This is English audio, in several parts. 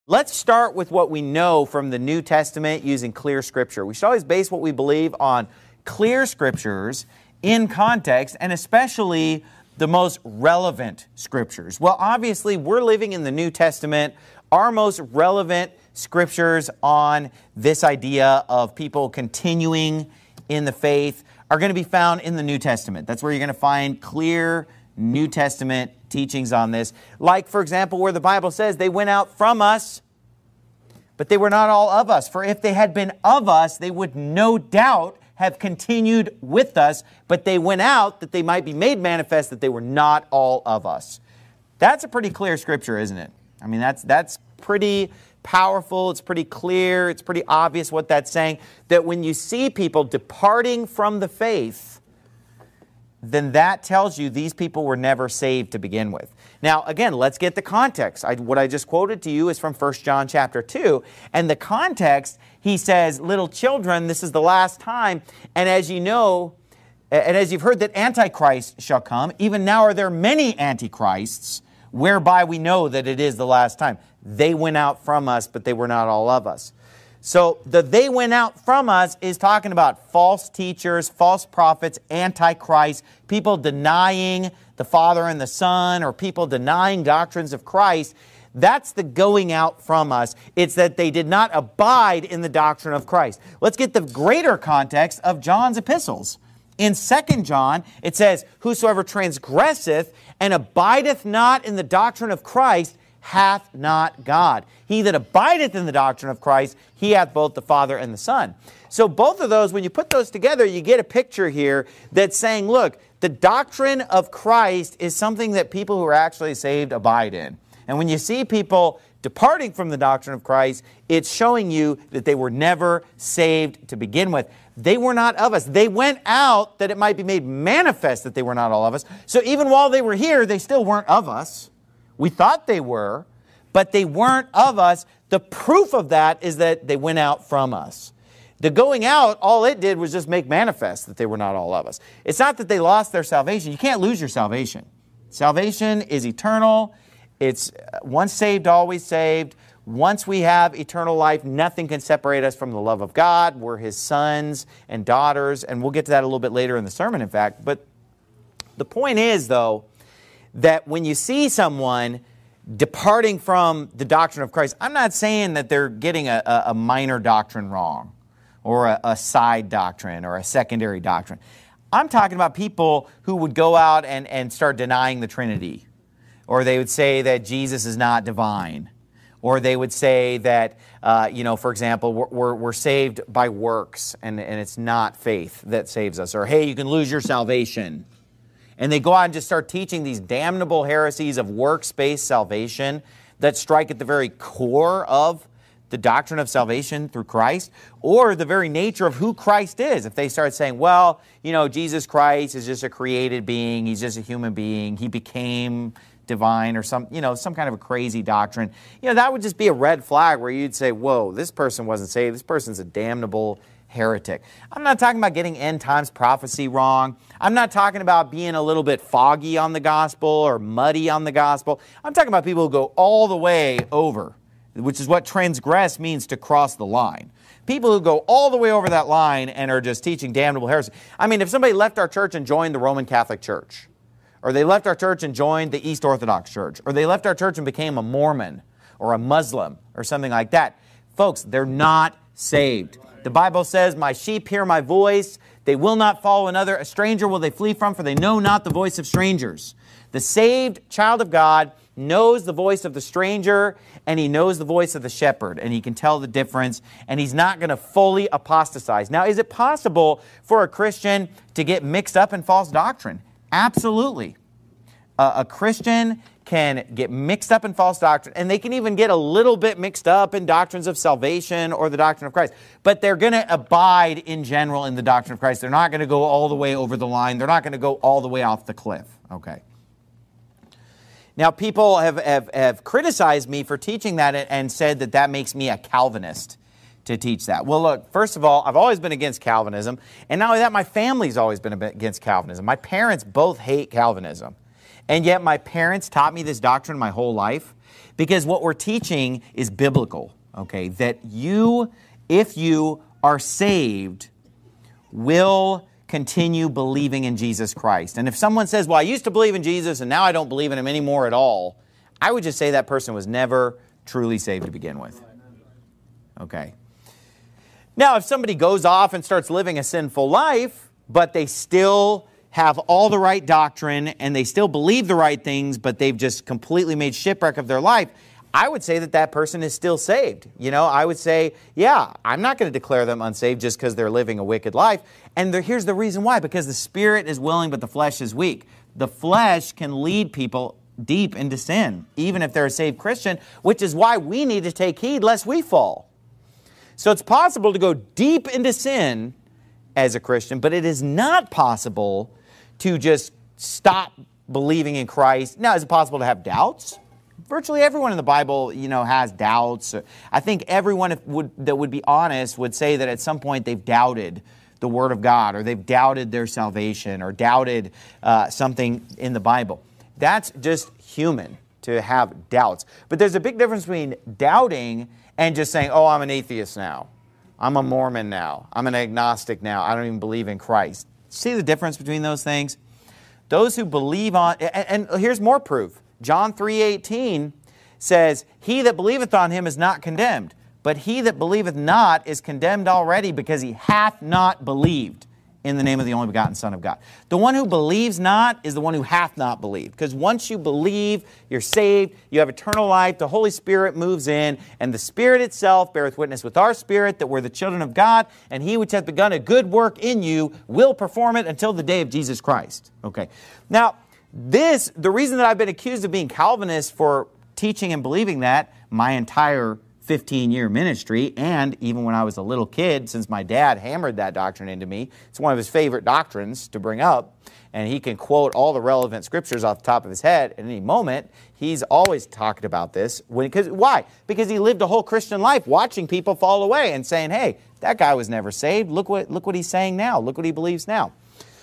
Let's start with what we know from the New Testament using clear Scripture. We should always base what we believe on clear Scriptures in context, and especially the most relevant Scriptures. Well, obviously, we're living in the New Testament. Our most relevant Scriptures on this idea of people continuing in the faith are going to be found in the New Testament. That's where you're going to find clear New Testament teachings on this. Like, for example, where the Bible says they went out from us, but they were not all of us. For if they had been of us, they would no doubt have continued with us, but they went out that they might be made manifest that they were not all of us. That's a pretty clear Scripture, isn't it? I mean, that's pretty powerful. It's pretty clear. It's pretty obvious what that's saying. That when you see people departing from the faith, then that tells you these people were never saved to begin with. Now, again, let's get the context. What I just quoted to you is from 1 John chapter 2. And the context, he says, little children, this is the last time. And as you know, and as you've heard that Antichrist shall come, even now are there many Antichrists, whereby we know that it is the last time. They went out from us, but they were not all of us. So the they went out from us is talking about false teachers, false prophets, antichrist, people denying the Father and the Son, or people denying doctrines of Christ. That's the going out from us. It's that they did not abide in the doctrine of Christ. Let's get the greater context of John's epistles. In 2 John, it says, whosoever transgresseth and abideth not in the doctrine of Christ hath not God. He that abideth in the doctrine of Christ, he hath both the Father and the Son. So both of those, when you put those together, you get a picture here that's saying, look, the doctrine of Christ is something that people who are actually saved abide in. And when you see people departing from the doctrine of Christ, it's showing you that they were never saved to begin with. They were not of us. They went out that it might be made manifest that they were not all of us. So even while they were here, they still weren't of us. We thought they were, but they weren't of us. The proof of that is that they went out from us. The going out, all it did was just make manifest that they were not all of us. It's not that they lost their salvation. You can't lose your salvation. Salvation is eternal. It's once saved, always saved. Once we have eternal life, nothing can separate us from the love of God. We're His sons and daughters, and we'll get to that a little bit later in the sermon, in fact. But the point is, though, that when you see someone departing from the doctrine of Christ, I'm not saying that they're getting a minor doctrine wrong, or a side doctrine, or a secondary doctrine. I'm talking about people who would go out and start denying the Trinity, or they would say that Jesus is not divine, or they would say that, for example, we're saved by works, and it's not faith that saves us, or hey, you can lose your salvation. And they go out and just start teaching these damnable heresies of works-based salvation that strike at the very core of the doctrine of salvation through Christ, or the very nature of who Christ is. If they start saying, well, Jesus Christ is just a created being, He's just a human being, He became divine, or some kind of a crazy doctrine, that would just be a red flag where you'd say, whoa, this person wasn't saved, this person's a damnable heretic. I'm not talking about getting end times prophecy wrong. I'm not talking about being a little bit foggy on the gospel or muddy on the gospel. I'm talking about people who go all the way over, which is what transgress means, to cross the line. People who go all the way over that line and are just teaching damnable heresy. I mean, if somebody left our church and joined the Roman Catholic Church, or they left our church and joined the East Orthodox Church, or they left our church and became a Mormon or a Muslim or something like that, folks, they're not saved. The Bible says, my sheep hear my voice. They will not follow another. A stranger will they flee from, for they know not the voice of strangers. The saved child of God knows the voice of the stranger, and he knows the voice of the shepherd, and he can tell the difference, and he's not going to fully apostatize. Now, is it possible for a Christian to get mixed up in false doctrine? Absolutely. A Christian can get mixed up in false doctrine, and they can even get a little bit mixed up in doctrines of salvation or the doctrine of Christ. But they're going to abide in general in the doctrine of Christ. They're not going to go all the way over the line. They're not going to go all the way off the cliff. Okay. Now, people have criticized me for teaching that and said that that makes me a Calvinist to teach that. Well, look, first of all, I've always been against Calvinism. And not only that, my family's always been against Calvinism. My parents both hate Calvinism. And yet my parents taught me this doctrine my whole life. Because what we're teaching is biblical, okay? That you, if you are saved, will continue believing in Jesus Christ. And if someone says, well, I used to believe in Jesus and now I don't believe in him anymore at all, I would just say that person was never truly saved to begin with. Okay. Now, if somebody goes off and starts living a sinful life, but they still have all the right doctrine and they still believe the right things, but they've just completely made shipwreck of their life, I would say that that person is still saved. You know, I would say, yeah, I'm not going to declare them unsaved just because they're living a wicked life. And here's the reason why. Because the spirit is willing, but the flesh is weak. The flesh can lead people deep into sin, even if they're a saved Christian, which is why we need to take heed lest we fall. So it's possible to go deep into sin as a Christian, but it is not possible to just stop believing in Christ. Now, is it possible to have doubts? Virtually everyone in the Bible, has doubts. I think everyone that would be honest would say that at some point they've doubted the Word of God, or they've doubted their salvation, or doubted something in the Bible. That's just human to have doubts. But there's a big difference between doubting and just saying, oh, I'm an atheist now. I'm a Mormon now. I'm an agnostic now. I don't even believe in Christ. See the difference between those things? Those who believe on, and here's more proof. John 3:18 says, he that believeth on him is not condemned, but he that believeth not is condemned already, because he hath not believed in the name of the only begotten Son of God. The one who believes not is the one who hath not believed. Because once you believe, you're saved, you have eternal life, the Holy Spirit moves in, and the Spirit itself beareth witness with our spirit that we're the children of God, and he which hath begun a good work in you will perform it until the day of Jesus Christ. Okay. Now, the reason that I've been accused of being Calvinist for teaching and believing that my entire 15-year ministry, and even when I was a little kid, since my dad hammered that doctrine into me, it's one of his favorite doctrines to bring up, and he can quote all the relevant scriptures off the top of his head at any moment. He's always talking about this. Why? Because he lived a whole Christian life watching people fall away and saying, hey, that guy was never saved. Look what he's saying now. Look what he believes now.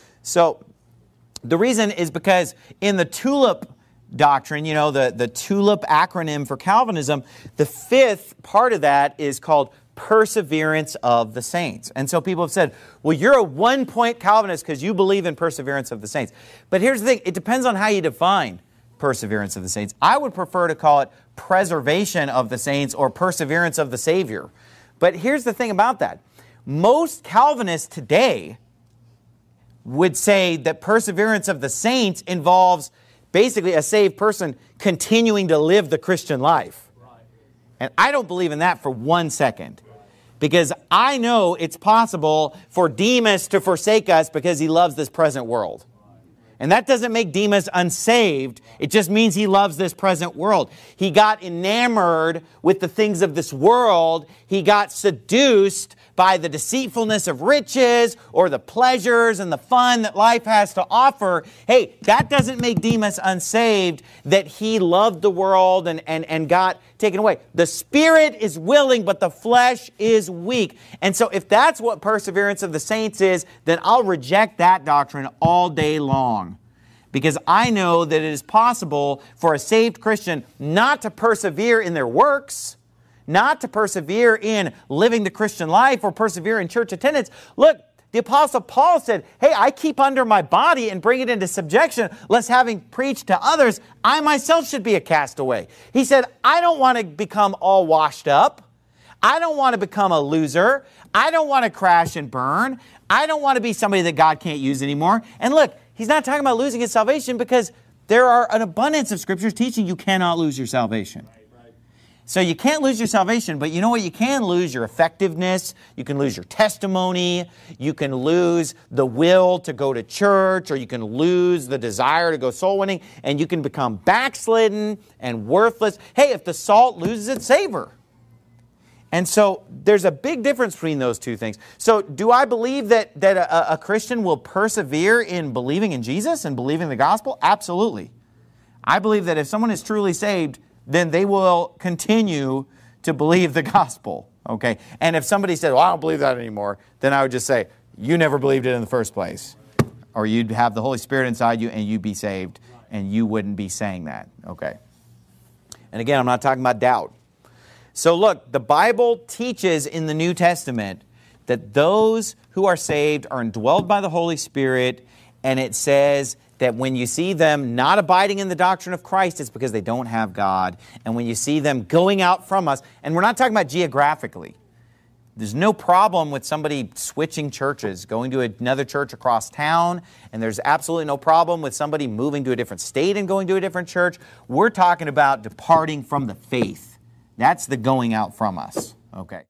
So the reason is because in the TULIP doctrine, the TULIP acronym for Calvinism, the fifth part of that is called perseverance of the saints. And so people have said, well, you're a one-point Calvinist because you believe in perseverance of the saints. But here's the thing, it depends on how you define perseverance of the saints. I would prefer to call it preservation of the saints or perseverance of the Savior. But here's the thing about that. Most Calvinists today would say that perseverance of the saints involves basically a saved person continuing to live the Christian life. And I don't believe in that for 1 second. Because I know it's possible for Demas to forsake us because he loves this present world. And that doesn't make Demas unsaved. It just means he loves this present world. He got enamored with the things of this world. He got seduced by the deceitfulness of riches or the pleasures and the fun that life has to offer. Hey, that doesn't make Demas unsaved, that he loved the world and got taken away. The spirit is willing, but the flesh is weak. And so if that's what perseverance of the saints is, then I'll reject that doctrine all day long. Because I know that it is possible for a saved Christian not to persevere in their works, not to persevere in living the Christian life or persevere in church attendance. Look, the Apostle Paul said, hey, I keep under my body and bring it into subjection, lest having preached to others, I myself should be a castaway. He said, I don't want to become all washed up. I don't want to become a loser. I don't want to crash and burn. I don't want to be somebody that God can't use anymore. And look, he's not talking about losing his salvation, because there are an abundance of scriptures teaching you cannot lose your salvation. So you can't lose your salvation, but you know what? You can lose your effectiveness. You can lose your testimony. You can lose the will to go to church, or you can lose the desire to go soul winning, and you can become backslidden and worthless. Hey, if the salt loses its savor. And so there's a big difference between those two things. So do I believe that a Christian will persevere in believing in Jesus and believing the gospel? Absolutely. I believe that if someone is truly saved, then they will continue to believe the gospel, okay? And if somebody said, well, I don't believe that anymore, then I would just say, you never believed it in the first place. Or you'd have the Holy Spirit inside you and you'd be saved, and you wouldn't be saying that, okay? And again, I'm not talking about doubt. So look, the Bible teaches in the New Testament that those who are saved are indwelled by the Holy Spirit, and it says that when you see them not abiding in the doctrine of Christ, it's because they don't have God. And when you see them going out from us, and we're not talking about geographically. There's no problem with somebody switching churches, going to another church across town, and there's absolutely no problem with somebody moving to a different state and going to a different church. We're talking about departing from the faith. That's the going out from us. Okay.